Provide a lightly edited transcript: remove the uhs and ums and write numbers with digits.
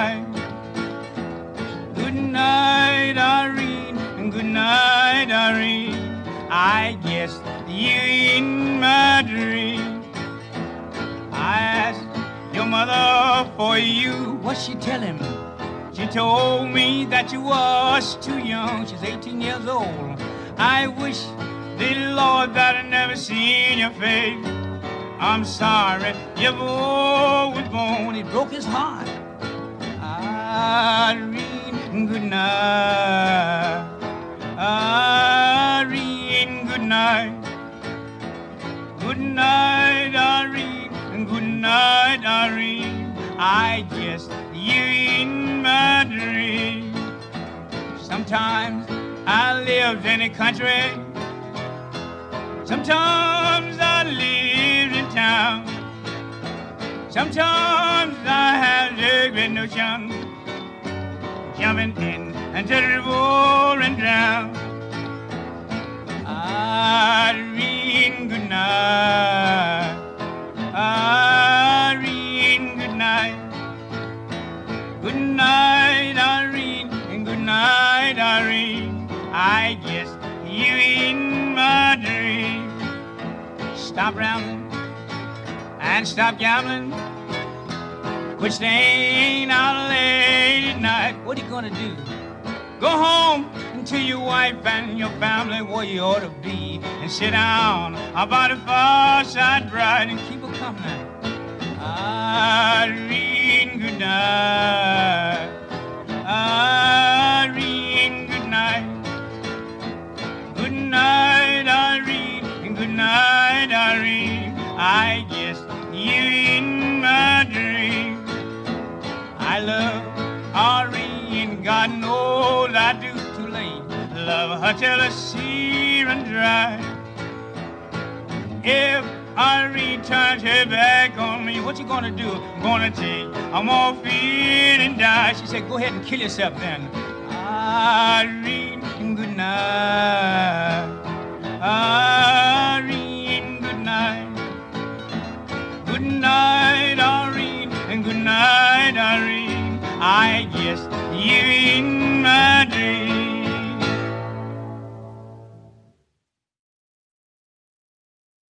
night. Good night, Irene, and good night, Irene. I guess you're in my dream. I asked your mother for you. What'd she tell him? She told me that you was too young. She's 18 years old. I wish the Lord that I'd never seen your face. I'm sorry your boy was born. It broke his heart. Irene, good night. Irene, good night. Good night, Irene, and good night, Irene. I guess you're in my dream. Sometimes I lived in the country. Sometimes I lived in town. Sometimes I have the great notion jumping in into the river and drown. Irene, good night. Irene, good night. Good night, Irene, and good night, Irene. I guess you're in my dream. Stop rambling and stop gambling. Quit staying out late at night. What are you gonna do? Go home to your wife and your family where you ought to be, and sit down by the fireside bride and keep her company. Irene, good night. Irene, good night. Good night, Irene, and good night, Irene. I guess you're in my dream. I love Irene, God knows I do. Too late, love her till the sea run dry. If Irene turns her back on me, what you gonna do? I'm gonna take a morphine and die. She said, go ahead and kill yourself then. Irene, good night. Irene, good night. Good night, Irene, and good night, Irene. I guess you